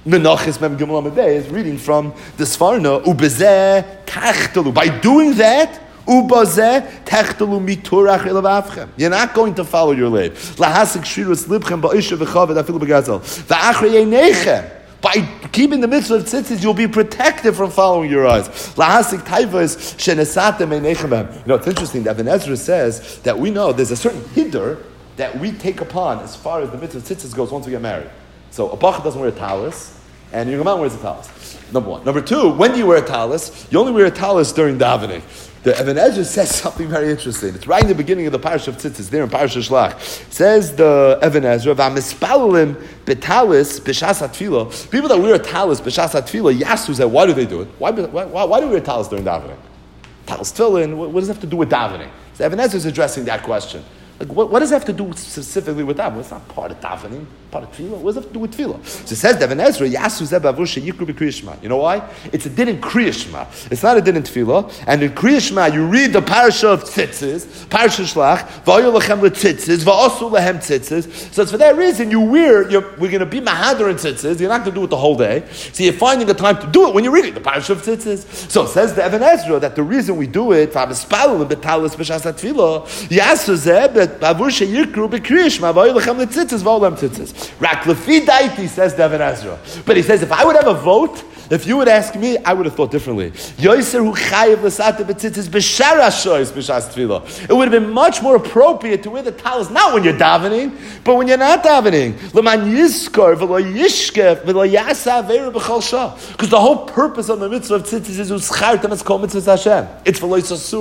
Menachis Mem Gimel Amud Bey is reading from the Sfarna, Ubezeh Tachtelu. By doing that, Ubazeh Tachtelu Miturach Elavavchem. You're not going to follow your leib. Lahasik Shirus Libchem Ba'isha V'chavet Afilu B'gazel. V'achrei Einechem. By keeping the mitzvah of tzitzis, you'll be protected from following your eyes. Lahasik taivas shenesatem einechem. You know, it's interesting that Ibn Ezra says that we know there's a certain hidur that we take upon as far as the mitzvah of tzitzis goes once we get married. So a bacha doesn't wear a talis, and your man wears a talis. Number one. Number two, when do you wear a talis? You only wear a talis during davening. The Ibn Ezra says something very interesting. It's right in the beginning of the Parsha of Tzitzis, there in Parsha Shlach. It says the Ibn Ezra, "V'amispalalim betalis b'shas hatfilah." People that wear a talis b'shas hatfilah, Yasu said, why do they do it? Why, why, why do we wear a talis during davening? Talis tefillin, what, what does it have to do with davening? So Ibn Ezra is addressing that question. Like, what, what does it have to do specifically with davening? Well, it's not part of davening, part of tefillah. What does it have to do with tefillah? So it says, Ibn Ezra, Yasu zeh b'avur sheyikru b'Kriyas Shema. You know why? It's a din in Kriyas Shema. It's not a din in tefillah. And in Kriyas Shema, you read the parasha of tzitzis, parasha shlach, v'ayu lechem letzitzis, v'asu lehem tzitzis. So it's for that reason you wear, you're, we're going to be mahadar in tzitzis. You're not going to do it the whole day. So you're finding a time to do it when you're reading the parasha of tzitzis. So it says the Ibn Ezra that the reason we do it, v'amispalalim betalis b'shas hatfilah, Yasu zeh b'avur sheyikru b'Kriyas Shema, v'ayu lechem letzitzis, v'ayu lehem tzitzis. Rak lefi daiti, says the Ibn Ezra. But he says, if I would have a vote, if you would ask me, I would have thought differently. It would have been much more appropriate to wear the talis not when you're davening, but when you're not davening. Because the whole purpose of the mitzvah of tzitzis is Hashem. It's for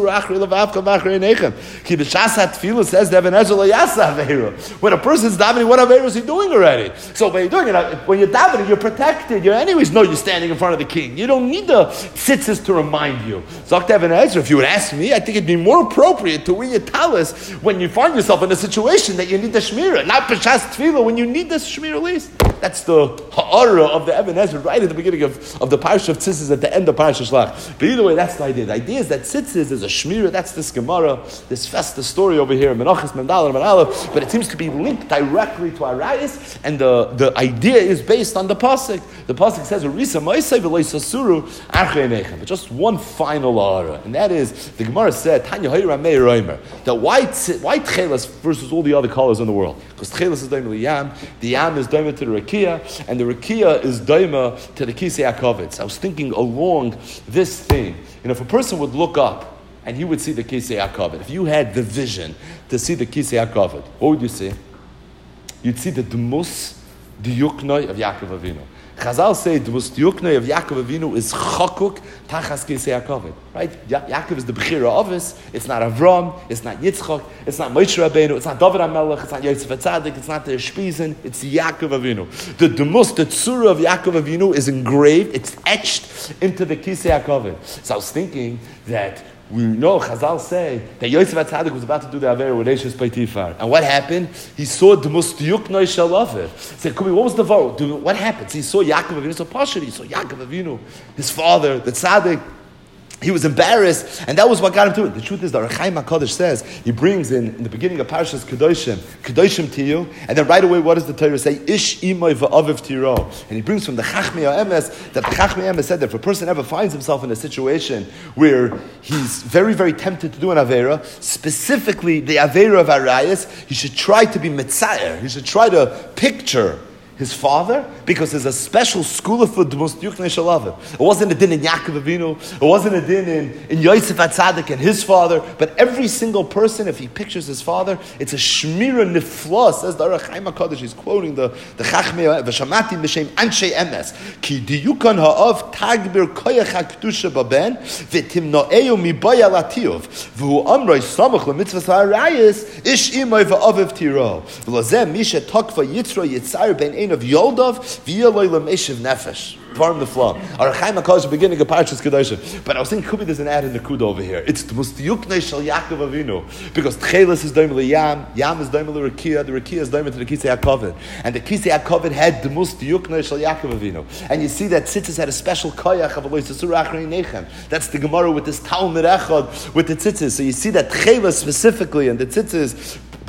says the Ibn Ezra, when a person's davening, what avera is he doing already? So when you're doing it, when you're davening, you're protected. You anyways know you're standing in front of the king. You don't need the tzitzis to remind you. Zok Ibn Ezra, if you would ask me, I think it'd be more appropriate to wear your talis when you find yourself in a situation that you need the shmirah, not b'shas tefillah when you need the shmirah least. That's the ha'ara of the Ibn Ezra right at the beginning of, of the parsha of tzitzis at the end of parsha shlach. But either way, that's the idea. The idea is that tzitzis is a shmirah. That's this gemara, this festa story over here, Menachos Mendal and Aleph. But it seems to be linked directly to Arayis, and the, the idea is based on the pasuk. The pasuk says, "Urisa ma'aseh v'lo yisasuru achrei einechem." But just one final ha'ara, and that is the gemara said, "Tanya hayra meir oimer," that why why tchelas versus all the other colors in the world? Because tchelas is daima to the yam, the yam is daima to the rakia, and the rakia is daima to the kisei hakavod. So I was thinking along this thing, you know, if a person would look up and he would see the kisei hakavod, if you had the vision to see the kisei hakavod, what would you see? You'd see the demus diyuknoi of Yaakov Avinu. Chazal say the most diyuknoi of Yaakov Avinu is chakuk tachas kisei hakavod. Right? Ya- Yaakov is the bechira of us. It's not Avram. It's not Yitzchak. It's not Moshe Rabbeinu. It's not David HaMelech. It's not Yosef HaTzadik. It's not the Shpizin. It's Yaakov Avinu. The demus, the tzura of Yaakov Avinu is engraved. It's etched into the kisei hakavod. So I was thinking that we know Chazal say that Yosef HaTzadik was about to do the Avera with Eishes Peitifar. And what happened? He saw the Mustiyuknoi Shalav. He said, Kumi, what was the vote? What happened? So he saw Yaakov Avinu, so Pashad, he saw Yaakov Avinu, his father, the Tzadik. He was embarrassed, and that was what got him to it. The truth is, the Rechaim HaKadosh says, he brings in, in the beginning of Parashas Kedoshim, Kedoshim to you, and then right away, what does the Torah say? Ish imoi va'aviv tiro. And he brings from the Chachmei HaEmes, that the Chachmei HaEmes said that if a person ever finds himself in a situation where he's very, very tempted to do an Avera, specifically the Avera of Arayas, he should try to be Metzayer. He should try to picture his father, because there's a special school of food, the most yuknei shalavim. It wasn't a din in Yaakov Avinu, it wasn't a din in, in Yosef HaTzadik and his father, but every single person, if he pictures his father, it's a shmira nifla, says the Rechaim HaKadosh. He's quoting the the Chachmei, v'shamati b'shem anshe emes, ki diyukan ha'av tagbir koyach ha'kedusha baben, v'timno'eyu mibaya latiyov, v'hu amroi samach l'mitzvah ha'arayis, ish imoi v'aviv tiro, v'lozeh misha tokva yitzro yitzar ben ein of Yoldov, via loylam eshiv nefesh. Farm the flaw. Our Chaim HaKadosh beginning of Parashas Kedoshim. But I was thinking, could be there's an ad in the Kuda over here. It's the most yuknei shel Yaakov Avinu, because Tchelis is doim Yam, Yam is doim Rakia, the Rakia is doim to the Kisei HaKavod, and the Kisei HaKavod had the most yuknei shel Yaakov Avinu. And you see that tzitzis had a special koyach of Alois Yisur Achrei Nechem. That's the Gemara with this Talmud Echad with the tzitzis. So you see that Tchelis specifically and the tzitzis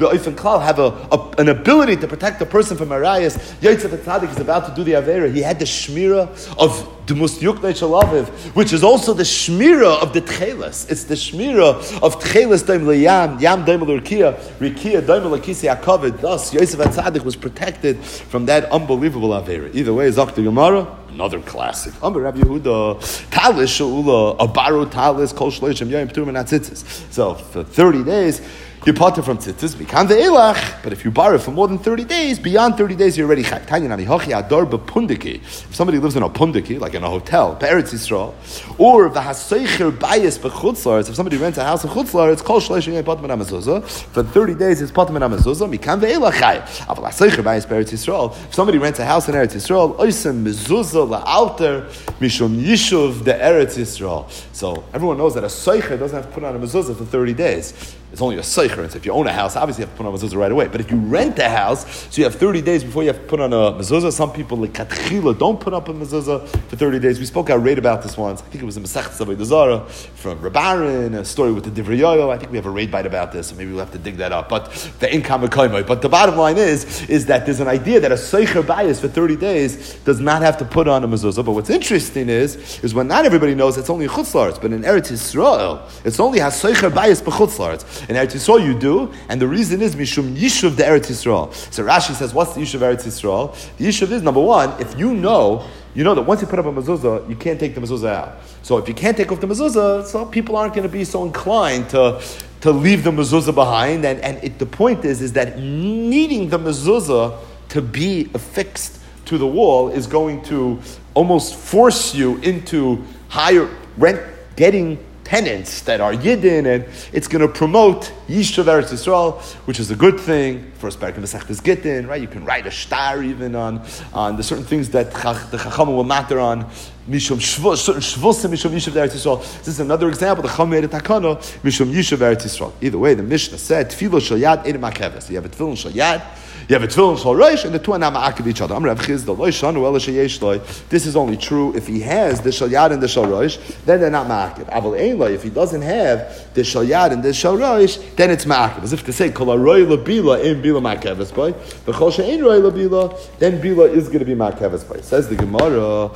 be'ofen klal, have a, a, an ability to protect the person from arayas. Yosef HaTzadik is about to do the Avera. He had the shmira of the Mustyuknei Shalaviv, which is also the shmira of the Tcheles. It's the shmira of Tcheles Daim Leyam, Yam Daim L'Rikia, Rikia Daim L'Kisi HaKavod. Thus, Yosef HaTzadik was protected from that unbelievable Avera. Either way, Zok the Gemara, another classic. Amar Rabbi Yehuda, Talis Sha'ula, Abaru Talis, Kol Shleishim Yom P'turim and Tzitzis. So, for thirty days, you potter from tzitzis, become the elach. But if you borrow for more than thirty days, beyond thirty days, you're already chayv. Tanya nami hochi ador bepundiki. If somebody lives in a pundiki, like in a hotel, be'eretz Yisrael, or the haseicher bayis bechutzlaretz, if somebody rents a house in chutzlaretz, kol shleishim yem potem and amazuzah. For thirty days, it's potem and amazuzah. Become the elach chayv. Aval haseicher bayis be'eretz Yisrael. If somebody rents a house in Eretz Yisrael, oisem mezuzah la'alter mishum yishuv de Eretz Yisrael. So everyone knows that a seicher doesn't have to put on a mezuzah for thirty days. It's only a seicher. So if you own a house, obviously you have to put on a mezuzah right away. But if you rent a house, so you have thirty days before you have to put on a mezuzah. Some people, like katchila, don't put up a mezuzah for thirty days. We spoke out right about this once. I think it was in Masechet Avodah Zarah from Rabbaran, a story with the Divrei Yoel. I think we have a raid bite about this, so maybe we'll have to dig that up. But the income But the bottom line is, is that there's an idea that a seicher bias for thirty days does not have to put on a mezuzah. But what's interesting is, is when not everybody knows it's only chutz la'aretz, but in Eretz Yisrael, it's only has seicher bias b'chutz la'aretz. In Eretz Yisrael you do, and the reason is mishum yishuv de Eretz Yisrael. So Rashi says, what's the yishuv of Eretz Yisrael? The yishuv is, number one, if you know, you know that once you put up a mezuzah, you can't take the mezuzah out. So if you can't take off the mezuzah, so people aren't going to be so inclined to to leave the mezuzah behind. And, and it, the point is, is that needing the mezuzah to be affixed to the wall is going to almost force you into higher rent, getting tenants that are Yidden, and it's going to promote Yishuv Eretz Yisrael, which is a good thing. First parak of Masechtas Gittin, right? You can write a star even on, on the certain things that the Chachamim will matter on. Mishum Shvus, certain Shvusim, Mishum Yishuv Eretz Yisrael. This is another example. The Chachamim made a takana, Mishum Yishuv Eretz Yisrael. Either way, the Mishnah said, Tefillah Shal Yad Ein Makeves. You have a Tefillin Shal Yad, you have a Tefillin Shal Rosh, and the two are not ma'akev each other. Amar Rav Chizda, Lo Shanu Ela Sheyesh Lo. This is only true if he has the Shal Yad and the Shal Rosh, then they're not ma'akev. Aval Ein Lo, if he doesn't have the Shal Yad and the Shal Rosh, then it's ma'akev. As if to say, Kol HaRoi LaBila Ein Bila Ma'akeves Boy. V'chol She'ein Roi LaBila, then Bila is going to be Ma'akeves Boy. Says the Gemara,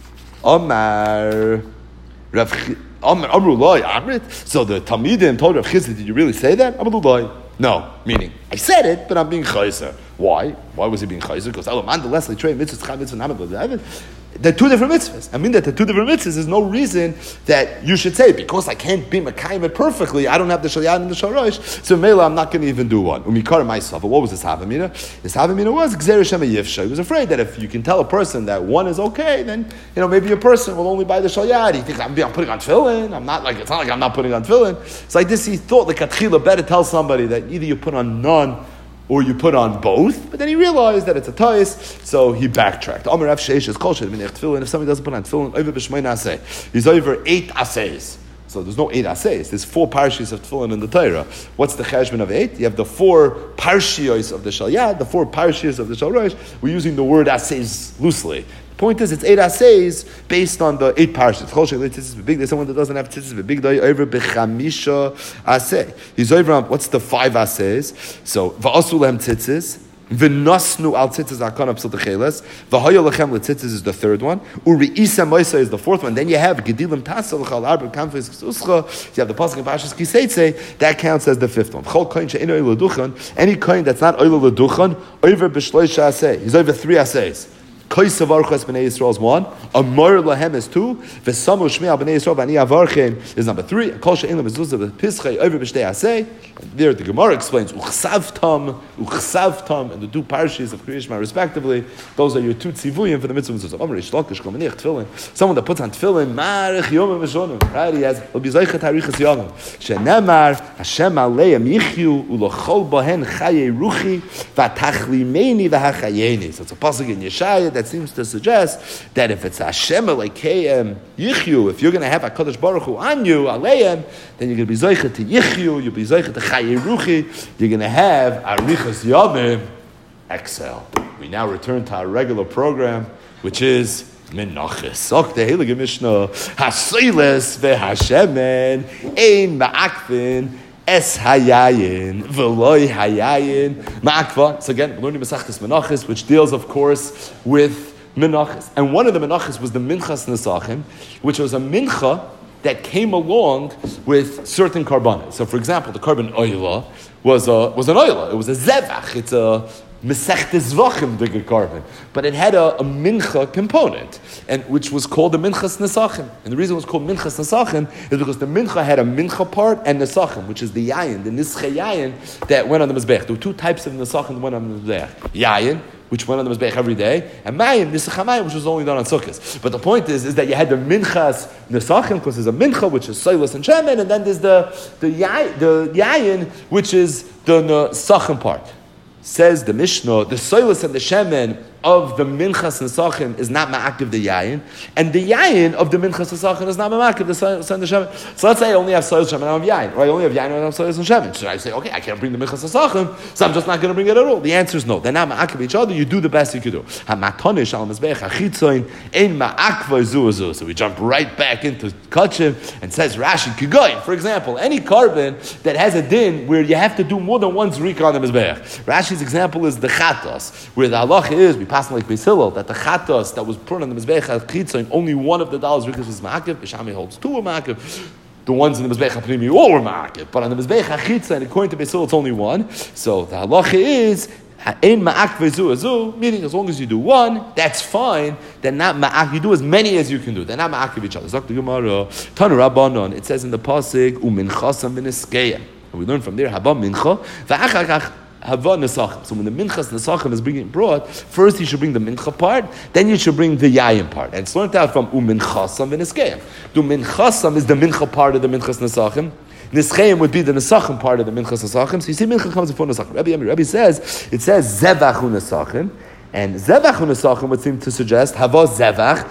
Omar Rav Amr Amru Loi Amrit. So the Talmidim told Rav Chizda, did you really say that? Amru Loi. No, meaning I said it, but I'm being chayzer. Why? Why was he being chayzer? Because Elamanda Leslie trained mitzvahs, chai mitzvah, namad. They're two different mitzvahs. I mean that they're two different mitzvahs. There's no reason that you should say, because I can't be Mekayim it perfectly, I don't have the Shalyad and the Shalosh, so Mela, I'm not going to even do one. Umikar myself. But what was this Havamina? This Havamina was Gzer Shema Yivsha. He was afraid that if you can tell a person that one is okay, then, you know, maybe a person will only buy the Shalyad. He thinks, I'm, I'm putting on tefillin. I'm not like, it's not like I'm not putting on tefillin. It's like this, he thought, like, Katchila, better tell somebody that either you put on none or you put on both, but then he realized that it's a tais, so he backtracked. Amar Rav Sheish is kol she'minich tefillin. If somebody doesn't put on tefillin, over b'shmein asay, he's over eight asays. So there's no eight asays. There's four parshiyos of tefillin in the Torah. What's the cheshbon of eight? You have the four parshiyos of the shalyad, the four parshiyos of the shalrosh. We're using the word asays loosely. The point is, it's eight asays based on the eight parshas. There's someone that doesn't have tzitzis big day over bechamisha asay. He's over on what's the five asays? So va'asulem tzitzis. V'nosnu al tzitzis akana p'sal techeles. V'haya lechem letzitzis is the third one. Uri isa moisa is the fourth one. Then you have gedilim tasa l'chal arba kamfis k'suscha. You have the pasuk of Pashas Kiseitze. That counts as the fifth one. Chol koyin she'en oil l'duchan. Any koyin that's not oil l'duchan over b'shloisha asay. He's over three asays. Kois avarchas b'nei Yisrael is one. Amor lahem is two. V'samu shmei b'nei Yisrael v'ani avarchem is number three. Kol she'en lemezuzah v'pischei over b'shtei asay. There the Gemara explains uchsavtam, uchsavtam, and the two parshas of Kriyishma respectively. Those are your two tzivuyim for the mitzvah of Amar Reish Lakish Komenich tefillin. Someone that puts on tefillin marich yomim v'shonim. Right? He has l'bizaykha tarichas yomim. Shenemar Hashem aleim yichyu ulochol bohen chaye ruchi v'tachlimeni v'hachayeni. So it's a pasuk in Yeshaya that seems to suggest that if it's Hashem alekeim yichyu, if you're going to have a Kadosh Baruch Hu on you aleim, then you're going to be zoichet to yichyu, you'll be zoichet to chaye ruchi, you're going to have arichas yomim. Excel. We now return to our regular program, which is Menachos. Ok, the Heilige Mishnah. Haseiles ve'hashemen ein ma'akvin Es hayayin, veloy hayayin, ma'akva. So again, we're learning Masechtas Menachos, which deals, of course, with Menachos. And one of the Menachos was the Minchas Nesachim, which was a mincha that came along with certain karbanos. So for example, the carbon oila was a, was an oila. It was a zevach. It's a Mesechtes Zvachim bigger carbon, but it had a, a mincha component, and which was called the minchas nesachim. And the reason it was called minchas nesachim is because the mincha had a mincha part and nesachim, which is the yayin, the nische yayin that went on the mizbech. There were two types of nesachim that went on the mizbech: yayin, which went on the mizbech every day, and mayim, nisach mayim, which was only done on sukkahs. But the point is, is that you had the minchas nesachim, because there's a mincha which is soilus and shemen, and then there's the the yayin, the yayin, which is the nesachim part. Says the Mishnah, the soilus and the shemen of the minchas nesachim is not ma'akiv the yayin, and the yayin of the minchas nesachim is not ma'akiv the soilus and the shemen. So let's say I only have soilus, shemen, and I have yayin, or I only have yayin, and I have soilus and shemen. Should I say, okay, I can't bring the minchas nesachim, so I'm just not going to bring it at all? The answer is no. They're not ma'akiv each other. You do the best you can do. Hamatonish al mizbech hachitzoin ein ma'akva zu zu. So we jump right back into kachim and says Rashi kigoyin. For example, any carbon that has a din where you have to do more than one zrika on the mizbech. Rashi's example is the chatos, where the halacha is we pass like Beis Hillel that the chatos that was put on the mizbech chitzoin, only one of the dollars rikas was ma'akiv. Bishami holds two were ma'akiv. The ones in the mizbech hapnimi all were ma'akiv, but on the mizbech chitzoin, according to Beis Hillel, it's only one. So the halacha is ein ma'akiv zu azu, meaning as long as you do one, that's fine. Then not ma'akiv. You do as many as you can do. They're not ma'akiv each other. Zok the Gemara, Tanu Rabbanon. It says in the pasuk uminchasam v'neskeya. We learn from there haba mincha v'achakach. Hava nesachim. So when the minchas nesachim is being brought, first you should bring the mincha part, then you should bring the yayin part. And it's learned out from uminchasam v'neskeim. The minchasam is the mincha part of the minchas nesachim. Nescheim would be the nesachim part of the minchas nesachim. So you see, mincha comes before nesachim. Rabbi Yami, Rabbi says it says zevachu nesachim, and zevachu nesachim would seem to suggest hava zevach.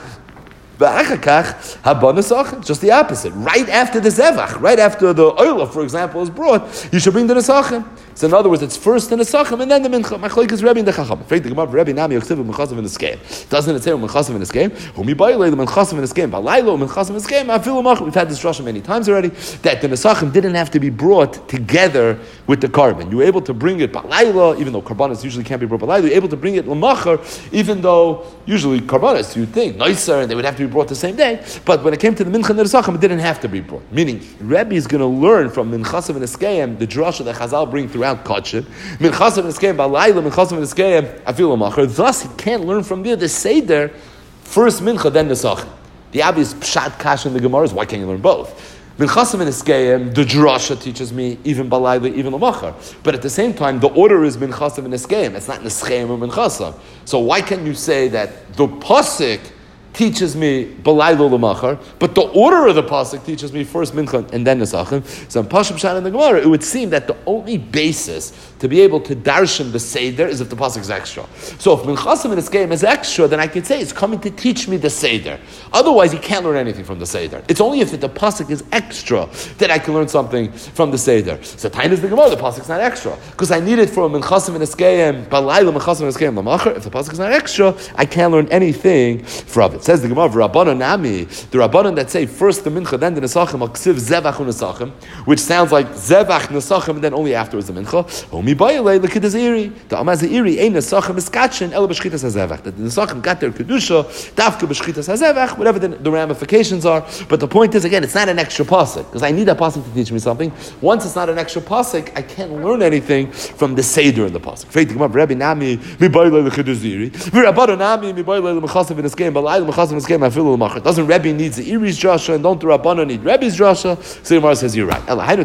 Just the opposite. Right after the zevach, right after the oila, for example, is brought, you should bring the nesachim. So in other words, it's first the nesachim and then the mincha. Machlokes is Rebbe and the chacham. In fact, the Gemara Rebbe Nami Yoksiv Menchasim in the scale. Doesn't it say Menchasim in the scale? Whom Yibayilei the Menchasim in the scale. Balaylo Menchasim in the scale. Afilu Mach. We've had this drasha many times already. That the nesachim didn't have to be brought together with the carbon. You were able to bring it balaylo, even though karbanis usually can't be brought balaylo. You're able to bring it l'machar, even though usually karbanis you'd think nicer and they would have to be brought the same day. But when it came to the mincha and the nesachim, it didn't have to be brought. Meaning, Rebbe is going to learn from Menchasim and Eskeim the drasha that Chazal bring throughout Kachim. Minchasim and Eskeim, Balayla, Minchasim and Eskeim, Afilu Machar. Thus, he can't learn from there the Seder, first Mincha, then Nesachim. The obvious Pshat Kash in the Gemara is, why can't you learn both? Minchasim and Eskeim, the drasha teaches me, even Balayla, even Lamachar. But at the same time, the order is Minchasim and Eskeim. It's not Nescheim or Minchasim. So why can't you say that the Pasik teaches me Balaylo Lamachar, but the order of the pasuk teaches me first Mincha and then Nesachim. So in Pashim Shan in the Gemara, it would seem that the only basis to be able to darshan the Seder is if the pasuk is extra. So if Minchasim and Eskeim is extra, then I could say it's coming to teach me the Seder. Otherwise, you can't learn anything from the Seder. It's only if the pasuk is extra that I can learn something from the Seder. So Tain is the Gemara, the pasuk is not extra. Because I need it for Minchasim and Eskeim, Balaylo Minchasim and Eskeim Lamachar. If the pasuk is not extra, I can't learn anything from it. Says the Gemara, Rabbanon Nami, the Rabbanon that say first the Mincha, then the Nesachim, Aksiv Zevach Nesachim, which sounds like Zevach Nesachim, and then only afterwards the Mincha. Omi Bayale, look at the Ziri. The Amaz Ziri, Ein Nesachim Eskatchen, Ela B'Shchitas HaZevach. That the Nesachim got their Kedusha, Dafka B'Shchitas HaZevach, whatever the, the ramifications are. But the point is, again, it's not an extra pasuk, because I need a pasuk to teach me something. Once it's not an extra pasuk, I can't learn anything from the Seder in the pasuk. Faith the Gemara, Rabbi Nami, Mi Bayale, look at the Ziri. Rabbanon Nami, Mi Bayale, Mechasim and Eskeim, Balayla Mechasim and Eskeim. Doesn't Rebbe needs the Iri's drasha and don't the Rabbanon need Rebbe's drasha? So Gemara says you're right. Because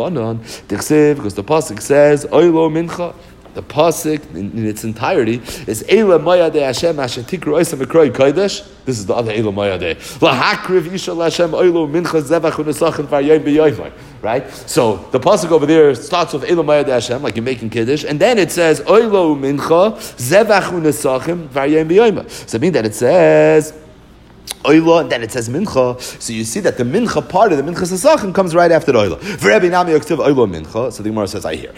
the pasuk says Oilo Mincha. The pasuk in, in its entirety is Eila Maya de Hashem Asher Tikru Oisam Ekroi Kodesh. This is the other Eila Maya de Lahakriv Isha Hashem Oilo Mincha Zevach Unesachin Varyayim B'Yoyim. Right? So the pasuk over there starts with Eila Maya de Hashem, like you're making Kiddush, and then it says Oilo Mincha Zevach Unesachin Varyayim B'Yoyim. So I mean that it says Oila, and then it says Mincha. So you see that the Mincha part of the Mincha Sasachim comes right after the Oila. V'Rebbe Nami Yoktiv Oila Mincha. So the Gemara says, I hear.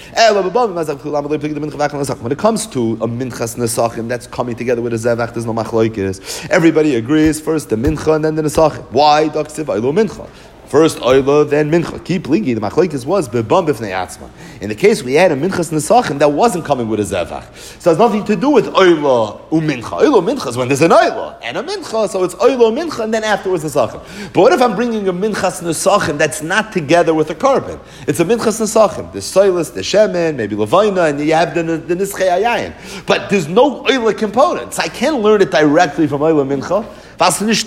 When it comes to a Minchas Nesachim, that's coming together with a Zevach, there's no machlokes. Everybody agrees, first the Mincha and then the Nesachim. Why? Doksiv Oila Mincha. First oila, then mincha. Keep ligi. The machlekes was bebam b'fnei atzma. In the case we had a minchas nesachim that wasn't coming with a zevach, so it has nothing to do with oila umincha. Oila mincha is when there's an oila and a mincha, so it's oila mincha and then afterwards nesachim. But what if I'm bringing a minchas nesachim that's not together with a carbon? It's a minchas nesachim. The soilus, the shemen, maybe levina, and you have the the nischei ayayin. But there's no oila components. I can't learn it directly from oila mincha. So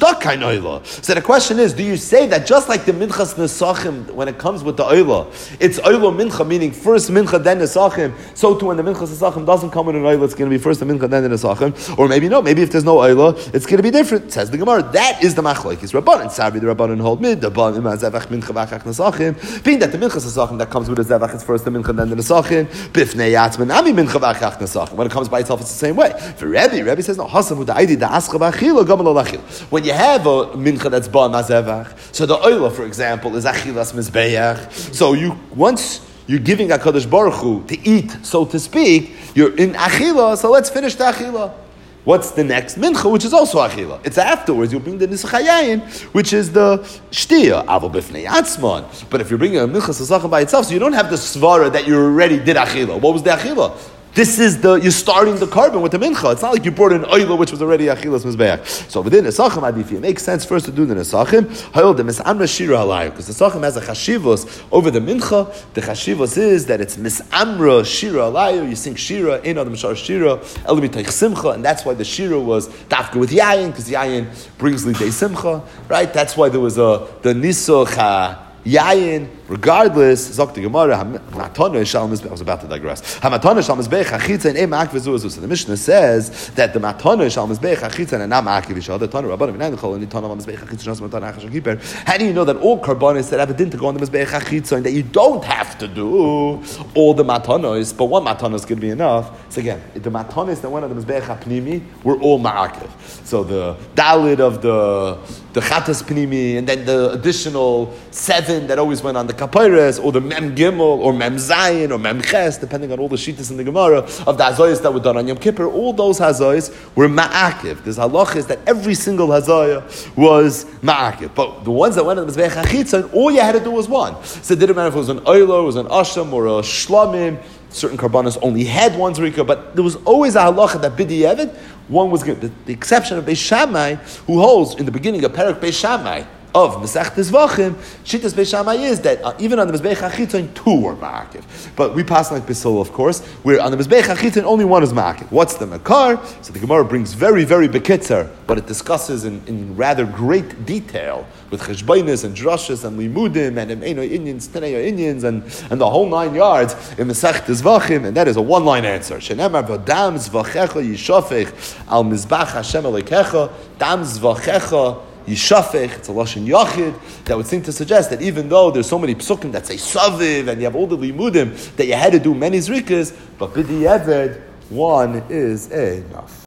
the question is, do you say that just like the minchas nesachim, when it comes with the oila, it's oila mincha, meaning first mincha then nesachim, so too when the minchas nesachim doesn't come with an oila, it's going to be first the mincha then the nesachim, or maybe no, maybe if there's no oila, it's going to be different. Says the Gemara, that is the machlokes rabbanan. Sabi the rabbanan hold mid, the ban ima zevach mincha v'achach nesachim, being that the minchas nesachim that comes with a zevach is first the mincha then the nesachim, bifnei yatzman ami mincha v'achach nesachim. When it comes by itself, it's the same way. For Rebbe, Rebbe says no, hasam with the idea the ascha v'achila gamal olachil. When you have a mincha that's ba mazevach, so the oila, for example, is achilas mizbeach. So you once you're giving HaKadosh Baruch Hu to eat, so to speak, you're in achila. So let's finish the achila. What's the next mincha, which is also achila? It's afterwards you bring the nisachayayin, which is the shtia avo b'fnei atzman. But if you're bringing a mincha sasachem by itself, so you don't have the svara that you already did achila. What was the achila? This is the, you're starting the carbon with the mincha. It's not like you brought an oila which was already achilas mizbeach. So within nesachim adifim, it makes sense first to do the nesachim. Hayol the misamra shira halayu, because the nesachim has a chashivos over the mincha. The chashivos is that it's misamra shira halayu. You sing shira in on the mishar shira elimiteich simcha, and that's why the shira was dafka with yayin, because yayin brings lidei simcha, right? That's why there was a the nisocha yayin. Regardless, Zok the Gemara, Matana Shal Mizbeach. I was about to digress. Hamatana Shal Mizbeach Achitza and Ema Akiv Zuzu. So the Mishnah says that the Matana Shal Mizbeach Achitza and Nam Akiv Yishal. The Tana Rabbanim V'Nayin Chol and Tana Mizbeach Achitza Shal Matana Achashon Kiper. How do you know that all karbanos that have a din to go on the Mizbeach Achitza and that you don't have to do all the Matanos, but one Matana is going to be enough? So again, the Matanos that went on the Mizbeach Apnimi were all Ma'akiv. So the Dalit of the the Chatas Pnimi, and then the additional seven that always went on the Kapairas, or the Mem Gimel, or Mem Zayin, or Mem Ches, depending on all the Shittas in the Gemara, of the Hazoyas that were done on Yom Kippur, all those Hazoyas were Ma'akiv. There's halach is that every single Hazoyah was Ma'akiv. But the ones that went on the Mizbeach HaChitzon, all you had to do was one. So it didn't matter if it was an Oilo, it was an Asham, or a Shlamim. Certain karbanos only had one zrika, but there was always a halacha that bidi yevet, one was good. The, the exception of Beis Shammai, who holds in the beginning of Perek Beis Shammai of Masechtas Vachim, Shittas Beis Shammai is that uh, even on the Mizbeach HaChitzon, two were ma'akiv. But we pass like Bissol, of course, where on the Mizbeach HaChitzon, only one is ma'akiv. What's the Makar? So the Gemara brings very, very bekitzer, but it discusses in, in rather great detail with Cheshbainis and Drashas and Limudim and Eino Indians, Teneyo Indians, and, and the whole nine yards in Masechtas Vachim, and that is a one-line answer. Shenemar v'dam zvachecha yishafech al Mizbach Hashem Elokecha, dam zvachecha Yishafech, it's a Lashon Yachid, that would seem to suggest that even though there's so many psukim that say Saviv, and you have all the limudim, that you had to do many zrikas, but B'di Eved, one is enough.